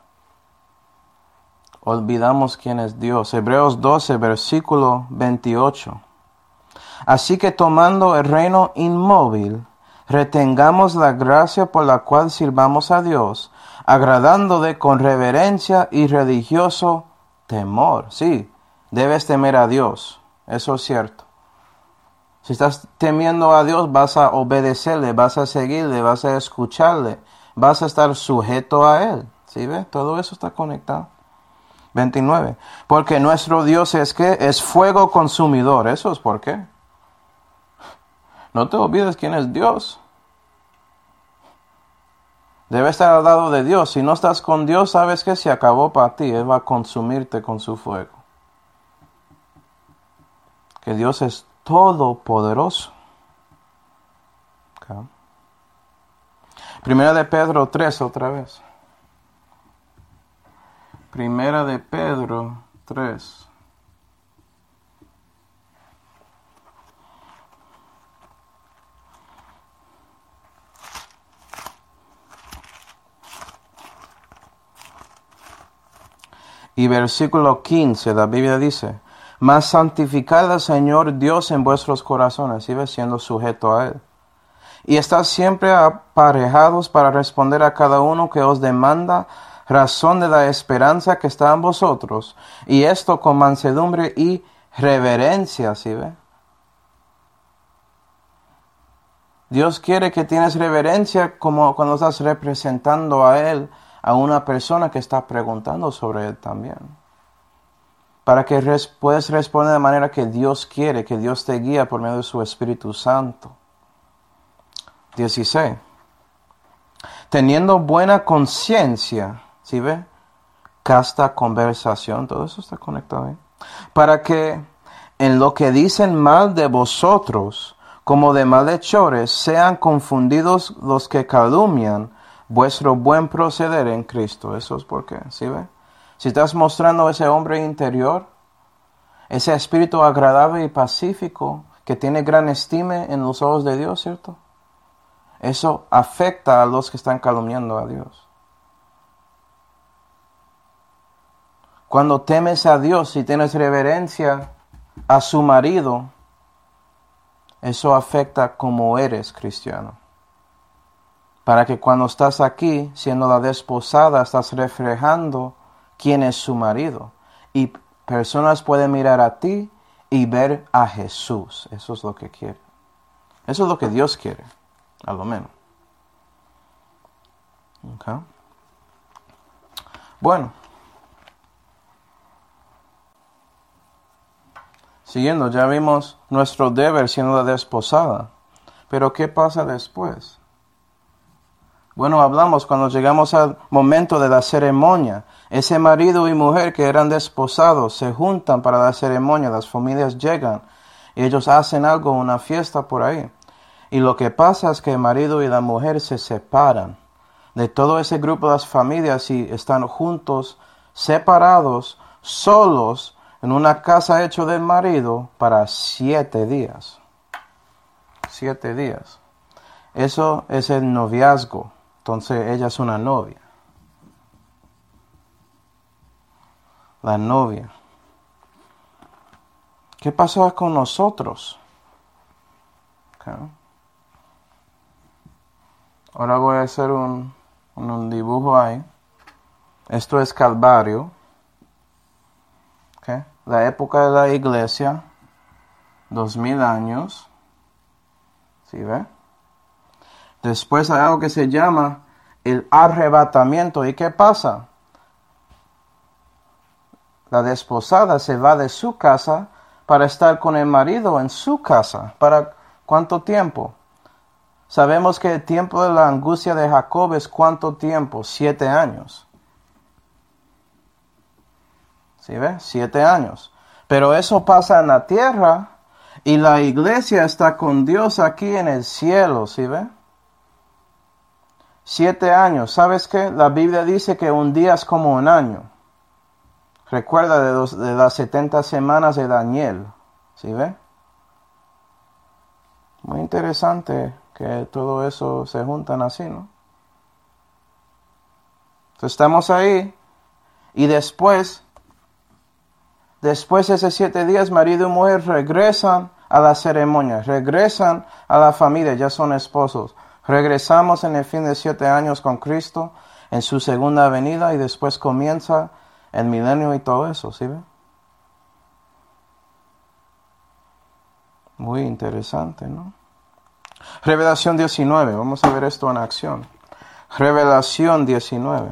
Olvidamos quién es Dios. Hebreos doce, versículo veintiocho. Así que tomando el reino inmóvil, retengamos la gracia por la cual sirvamos a Dios, agradándole con reverencia y religioso temor. Sí, debes temer a Dios, eso es cierto. Si estás temiendo a Dios, vas a obedecerle, vas a seguirle, vas a escucharle, vas a estar sujeto a Él. ¿Sí ves? Todo eso está conectado. veintinueve. Porque nuestro Dios es que es fuego consumidor. Eso es por qué. No te olvides quién es Dios. Debe estar al lado de Dios. Si no estás con Dios, sabes que se acabó para ti. Él va a consumirte con su fuego. Que Dios es todopoderoso. Okay. Primera de Pedro tres otra vez. Primera de Pedro tres. Y versículo quince, la Biblia dice, mas santificad al Señor Dios en vuestros corazones, ¿sí ves? Siendo sujeto a Él. Y estad siempre aparejados para responder a cada uno que os demanda razón de la esperanza que está en vosotros, y esto con mansedumbre y reverencia, ¿sí ve? Dios quiere que tienes reverencia como cuando estás representando a Él, a una persona que está preguntando sobre Él también. Para que res- puedas responder de manera que Dios quiere, que Dios te guía por medio de su Espíritu Santo. dieciséis. Teniendo buena conciencia, ¿sí ve? Casta conversación, todo eso está conectado ahí. Para que en lo que dicen mal de vosotros, como de malhechores, sean confundidos los que calumnian vuestro buen proceder en Cristo. Eso es porque, ¿sí ve? Si estás mostrando ese hombre interior, ese espíritu agradable y pacífico que tiene gran estima en los ojos de Dios, ¿cierto? Eso afecta a los que están calumniando a Dios. Cuando temes a Dios y tienes reverencia a su marido, eso afecta como eres cristiano. Para que cuando estás aquí, siendo la desposada, estás reflejando quién es su marido. Y personas pueden mirar a ti y ver a Jesús. Eso es lo que quiere. Eso es lo que Dios quiere, a lo menos. Okay. Bueno. Siguiendo, ya vimos nuestro deber siendo la desposada. Pero ¿qué pasa después? Bueno, hablamos cuando llegamos al momento de la ceremonia. Ese marido y mujer que eran desposados se juntan para la ceremonia. Las familias llegan y ellos hacen algo, una fiesta por ahí. Y lo que pasa es que el marido y la mujer se separan de todo ese grupo de las familias y están juntos, separados, solos, en una casa hecha del marido para siete días. Siete días. Eso es el noviazgo. Entonces ella es una novia. La novia. ¿Qué pasó con nosotros? Okay. Ahora voy a hacer un, un, un dibujo ahí. Esto es Calvario. Okay. La época de la iglesia. Dos mil años. ¿Sí ve? Después hay algo que se llama el arrebatamiento. ¿Y qué pasa? La desposada se va de su casa para estar con el marido en su casa. ¿Para cuánto tiempo? Sabemos que el tiempo de la angustia de Jacob es ¿cuánto tiempo? Siete años. ¿Sí ve? Siete años. Pero eso pasa en la tierra y la iglesia está con Dios aquí en el cielo. ¿Sí ve? Siete años. ¿Sabes qué? La Biblia dice que un día es como un año. Recuerda de, los, de las setenta semanas de Daniel. ¿Sí ve? Muy interesante que todo eso se juntan así, ¿no? Entonces estamos ahí y después, después de esos siete días, marido y mujer regresan a la ceremonia, regresan a la familia, ya son esposos. Regresamos en el fin de siete años con Cristo en su segunda venida y después comienza el milenio y todo eso, ¿sí ve? Muy interesante, ¿no? Revelación diecinueve, vamos a ver esto en acción. Revelación diecinueve.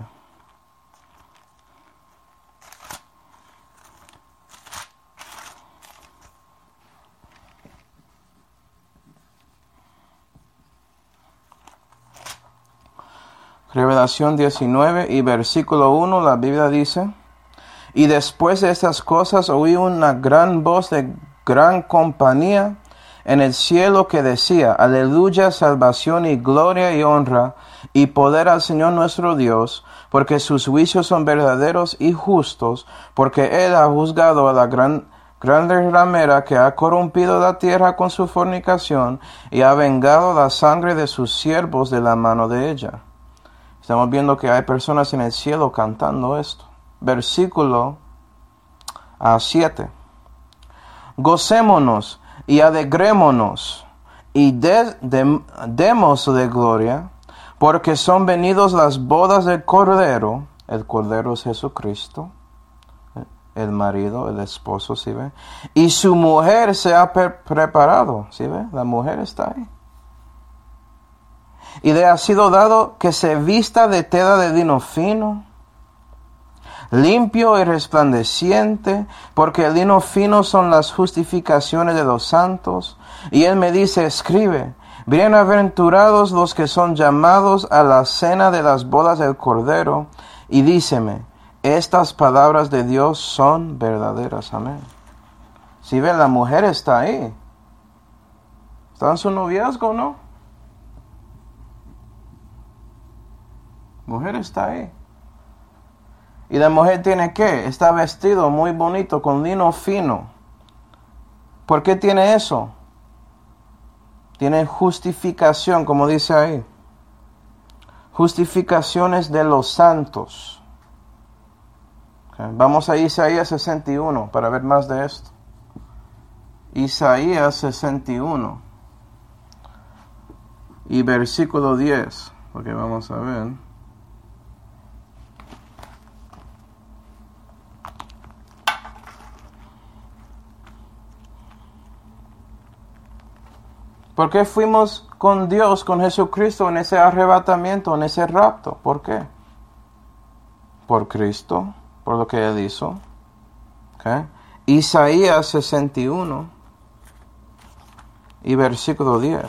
Revelación diecinueve y versículo uno, la Biblia dice: y después de estas cosas oí una gran voz de gran compañía en el cielo que decía: aleluya, salvación y gloria y honra y poder al Señor nuestro Dios, porque sus juicios son verdaderos y justos, porque Él ha juzgado a la gran, grande ramera que ha corrompido la tierra con su fornicación y ha vengado la sangre de sus siervos de la mano de ella. Estamos viendo que hay personas en el cielo cantando esto. Versículo siete. Gocémonos y alegrémonos y de, de, demos de gloria, porque son venidos las bodas del Cordero. El Cordero es Jesucristo, el marido, el esposo, ¿sí ve? Y su mujer se ha pre- preparado, ¿sí ve? La mujer está ahí. Y le ha sido dado que se vista de tela de lino fino, limpio y resplandeciente, porque el lino fino son las justificaciones de los santos. Y él me dice: escribe, bienaventurados los que son llamados a la cena de las bodas del Cordero. Y díceme, estas palabras de Dios son verdaderas. Amén. Si ven, la mujer está ahí. Está en su noviazgo, ¿no? Mujer está ahí. Y la mujer tiene ¿qué? Está vestido muy bonito con lino fino. ¿Por qué tiene eso? Tiene justificación, como dice ahí. Justificaciones de los santos. Okay. Vamos a Isaías sesenta y uno para ver más de esto. Isaías sesenta y uno. Y versículo diez. Porque vamos a ver. ¿Por qué fuimos con Dios, con Jesucristo, en ese arrebatamiento, en ese rapto? ¿Por qué? Por Cristo, por lo que Él hizo. ¿Okay? Isaías sesenta y uno y versículo diez.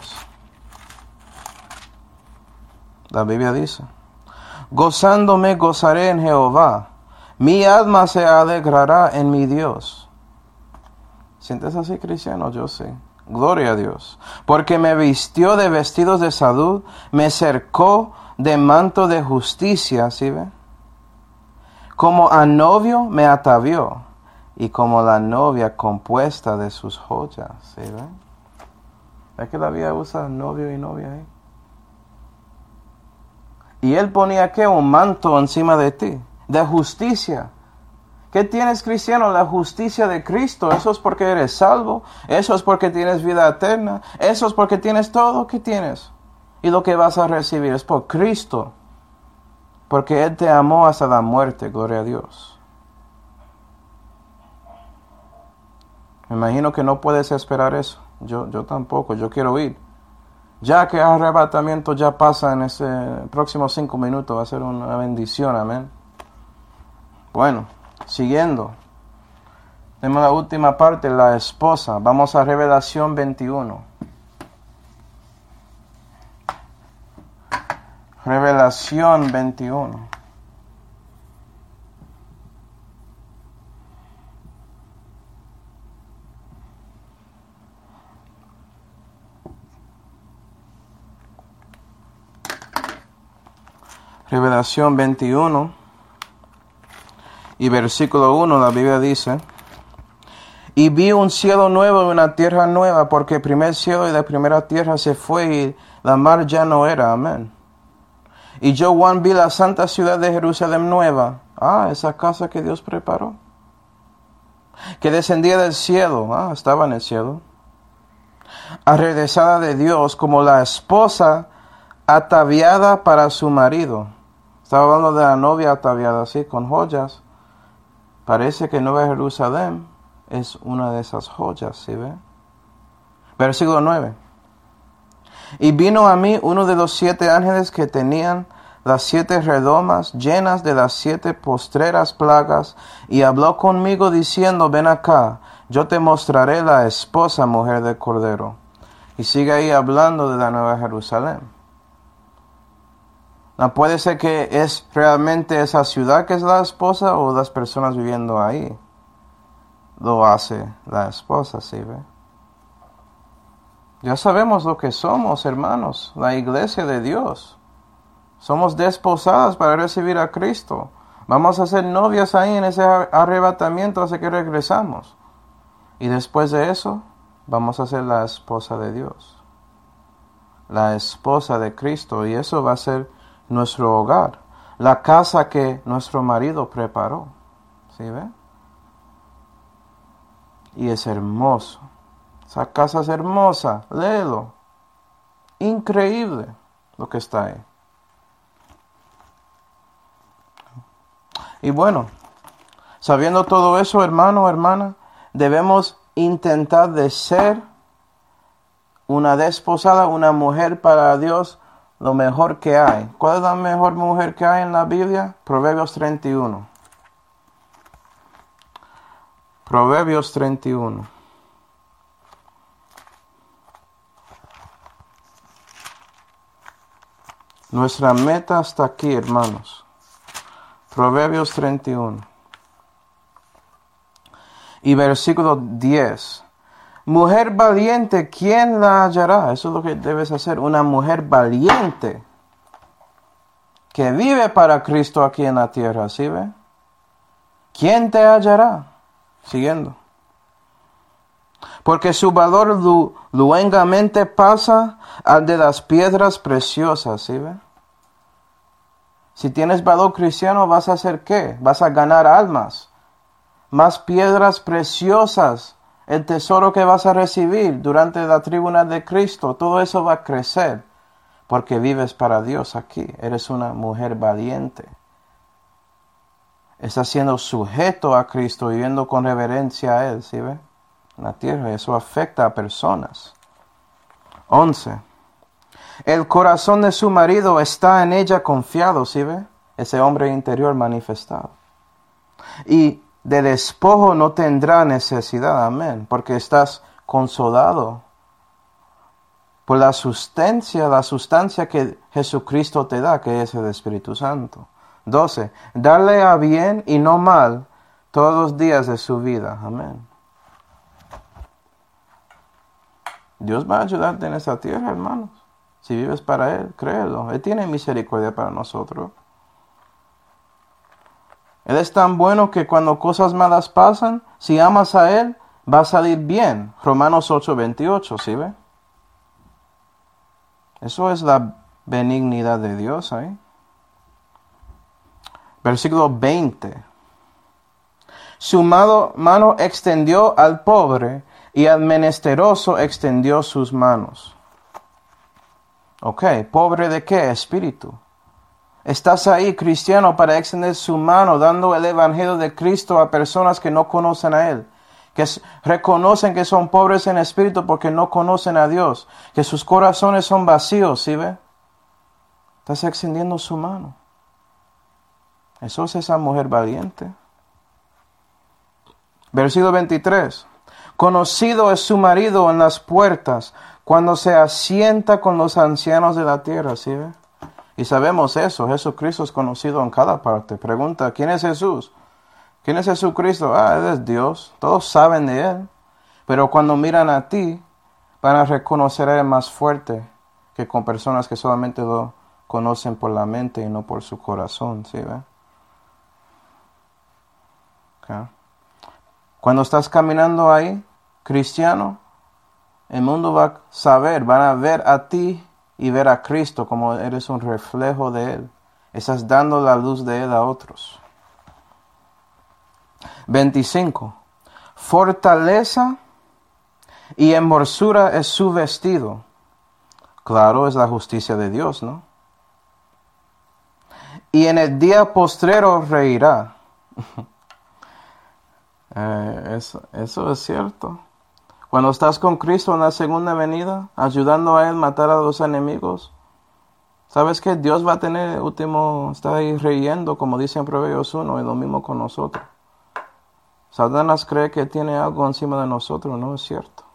La Biblia dice: gozándome gozaré en Jehová, mi alma se alegrará en mi Dios. ¿Sientes así, cristiano? Yo sí. Gloria a Dios, porque me vistió de vestidos de salud, me cercó de manto de justicia, ¿sí ve? Como a novio me atavió, y como la novia compuesta de sus joyas, ¿sí ve? ¿Es que la Biblia usa novio y novia ahí? Y él ponía ¿qué? Un manto encima de ti, de justicia. ¿Qué tienes, cristiano? La justicia de Cristo. Eso es porque eres salvo. Eso es porque tienes vida eterna. Eso es porque tienes todo lo que tienes. Y lo que vas a recibir es por Cristo. Porque Él te amó hasta la muerte. Gloria a Dios. Me imagino que no puedes esperar eso. Yo, yo tampoco. Yo quiero ir. Ya que el arrebatamiento ya pasa en ese próximos cinco minutos. Va a ser una bendición. Amén. Bueno. Siguiendo, tenemos la última parte, la esposa. Vamos a Revelación veintiuno. Revelación veintiuno. Revelación veintiuno. Y versículo uno, la Biblia dice, y vi un cielo nuevo y una tierra nueva, porque el primer cielo y la primera tierra se fue y la mar ya no era. Amén. Y yo, Juan, vi la santa ciudad de Jerusalén nueva. Ah, esa casa que Dios preparó. Que descendía del cielo. Ah, estaba en el cielo. Arregresada de Dios como la esposa ataviada para su marido. Estaba hablando de la novia ataviada así, con joyas. Parece que Nueva Jerusalén es una de esas joyas, ¿sí ve? Versículo nueve. Y vino a mí uno de los siete ángeles que tenían las siete redomas llenas de las siete postreras plagas, y habló conmigo diciendo, ven acá, yo te mostraré la esposa mujer del Cordero. Y sigue ahí hablando de la Nueva Jerusalén. No puede ser que es realmente esa ciudad que es la esposa o las personas viviendo ahí. Lo hace la esposa, ¿sí ve? Ya sabemos lo que somos, hermanos, la iglesia de Dios. Somos desposadas para recibir a Cristo. Vamos a ser novias ahí en ese arrebatamiento hasta que regresamos. Y después de eso, vamos a ser la esposa de Dios. La esposa de Cristo. Y eso va a ser nuestro hogar, la casa que nuestro marido preparó, ¿sí ve? Y es hermoso, esa casa es hermosa, léelo, increíble lo que está ahí. Y bueno, sabiendo todo eso, hermano, hermana, debemos intentar de ser una desposada, una mujer para Dios, lo mejor que hay. ¿Cuál es la mejor mujer que hay en la Biblia? Proverbios treinta y uno. Proverbios treinta y uno. Nuestra meta está aquí, hermanos. Proverbios treinta y uno. Y versículo diez. Mujer valiente, ¿quién la hallará? Eso es lo que debes hacer. Una mujer valiente que vive para Cristo aquí en la tierra, ¿sí ve? ¿Quién te hallará? Siguiendo. Porque su valor lu- luengamente pasa al de las piedras preciosas, ¿sí ve? Si tienes valor cristiano, ¿vas a hacer qué? Vas a ganar almas. Más piedras preciosas. El tesoro que vas a recibir durante la tribuna de Cristo, todo eso va a crecer porque vives para Dios aquí. Eres una mujer valiente. Estás siendo sujeto a Cristo, viviendo con reverencia a Él, ¿sí ve? En la tierra, eso afecta a personas. once. El corazón de su marido está en ella confiado, ¿sí ve? Ese hombre interior manifestado. Y de despojo no tendrá necesidad, amén, porque estás consolado por la sustancia, la sustancia que Jesucristo te da, que es el Espíritu Santo. doce. Darle a bien y no mal todos los días de su vida, amén. Dios va a ayudarte en esta tierra, hermanos. Si vives para Él, créelo. Él tiene misericordia para nosotros. Él es tan bueno que cuando cosas malas pasan, si amas a Él, va a salir bien. Romanos ocho veintiocho, ¿sí ve? Eso es la benignidad de Dios ahí. Versículo veinte. Su mano, mano extendió al pobre y al menesteroso extendió sus manos. Ok, ¿pobre de qué? Espíritu. Estás ahí, cristiano, para extender su mano, dando el evangelio de Cristo a personas que no conocen a Él, que reconocen que son pobres en espíritu porque no conocen a Dios, que sus corazones son vacíos, ¿sí ve? Estás extendiendo su mano. Eso es esa mujer valiente. Versículo veintitrés. Conocido es su marido en las puertas, cuando se asienta con los ancianos de la tierra, ¿sí ve? Y sabemos eso, Jesucristo es conocido en cada parte. Pregunta, ¿quién es Jesús? ¿Quién es Jesucristo? Ah, Él es Dios. Todos saben de Él. Pero cuando miran a ti, van a reconocer a Él más fuerte que con personas que solamente lo conocen por la mente y no por su corazón, ¿sí ve? Okay. Cuando estás caminando ahí, cristiano, el mundo va a saber, van a ver a ti y ver a Cristo como eres un reflejo de Él. Estás dando la luz de Él a otros. veinticinco. Fortaleza y hermosura es su vestido. Claro, es la justicia de Dios, ¿no? Y en el día postrero reirá. eh, eso, eso es cierto. Cuando estás con Cristo en la segunda venida, ayudando a Él a matar a los enemigos, ¿sabes qué? Dios va a tener el último, está ahí riendo, como dice en Proverbios uno, y lo mismo con nosotros. Satanás cree que tiene algo encima de nosotros, no es cierto.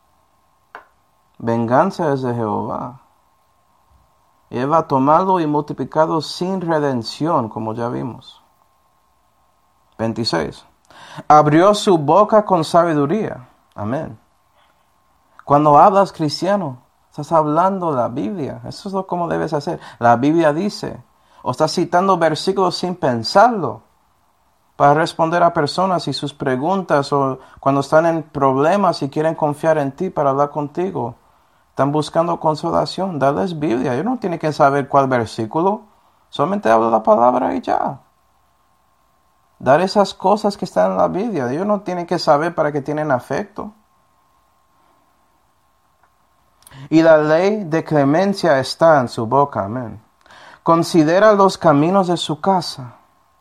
Venganza es de Jehová. Y Él va a tomarlo y multiplicarlo sin redención, como ya vimos. veintiséis. Abrió su boca con sabiduría. Amén. Cuando hablas cristiano, estás hablando la Biblia. Eso es lo como debes hacer. La Biblia dice, o estás citando versículos sin pensarlo, para responder a personas y sus preguntas, o cuando están en problemas y quieren confiar en ti para hablar contigo. Están buscando consolación. Dales Biblia. Ellos no tienen que saber cuál versículo. Solamente habla la palabra y ya. Dar esas cosas que están en la Biblia. Ellos no tienen que saber para que tienen afecto. Y la ley de clemencia está en su boca. Amén. Considera los caminos de su casa.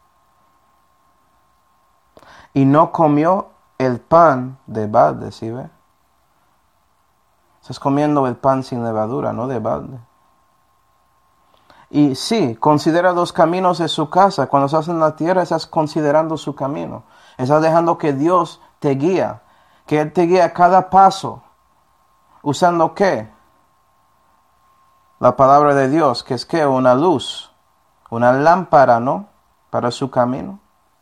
Y no comió el pan de balde, ¿sí ve? Estás comiendo el pan sin levadura, no de balde. Y sí, considera los caminos de su casa. Cuando estás en la tierra, estás considerando su camino. Estás dejando que Dios te guía. Que Él te guía a cada paso. ¿Usando qué? La palabra de Dios, que es ¿qué? Una luz. Una lámpara, ¿no? Para su camino.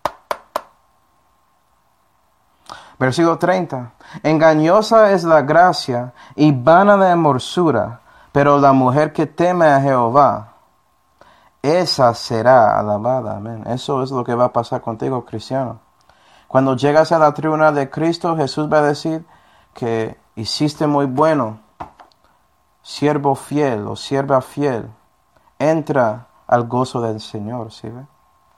Versículo treinta. Engañosa es la gracia y vana la hermosura, pero la mujer que teme a Jehová, esa será alabada. Amén. Eso es lo que va a pasar contigo, cristiano. Cuando llegas a la tribuna de Cristo, Jesús va a decir que hiciste muy bueno, siervo fiel o sierva fiel. Entra al gozo del Señor, ¿sí ve?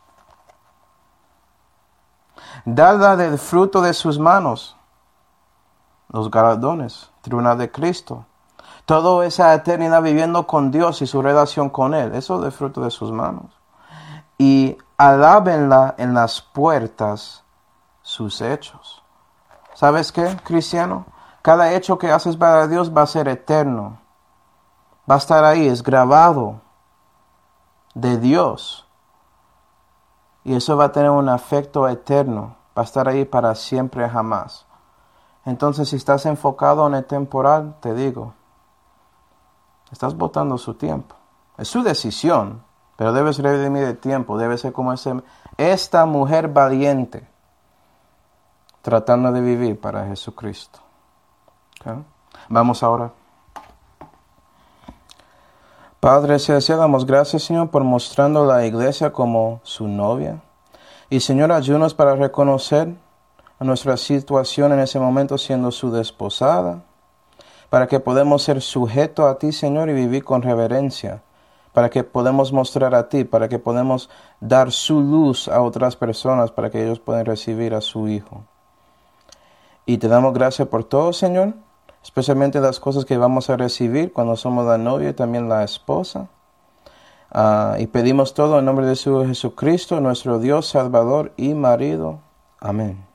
Dada del fruto de sus manos, los galardones, tribunal de Cristo. Toda esa eternidad viviendo con Dios y su relación con Él, eso es del fruto de sus manos. Y alábenla en las puertas sus hechos. ¿Sabes qué, cristiano? Cada hecho que haces para Dios va a ser eterno. Va a estar ahí, es grabado de Dios. Y eso va a tener un afecto eterno. Va a estar ahí para siempre jamás. Entonces, si estás enfocado en el temporal, te digo, estás botando su tiempo. Es su decisión, pero debes redimir el tiempo. Debe ser como ese, esta mujer valiente, tratando de vivir para Jesucristo. ¿Okay? Vamos ahora. Padre celestial, damos gracias, Señor, por mostrando la iglesia como su novia. Y, Señor, ayúdanos para reconocer nuestra situación en ese momento siendo su desposada, para que podamos ser sujetos a ti, Señor, y vivir con reverencia, para que podamos mostrar a ti, para que podamos dar su luz a otras personas, para que ellos puedan recibir a su Hijo. Y te damos gracias por todo, Señor, especialmente las cosas que vamos a recibir cuando somos la novia y también la esposa. Uh, y pedimos todo en nombre de su Jesucristo, nuestro Dios, Salvador y marido. Amén.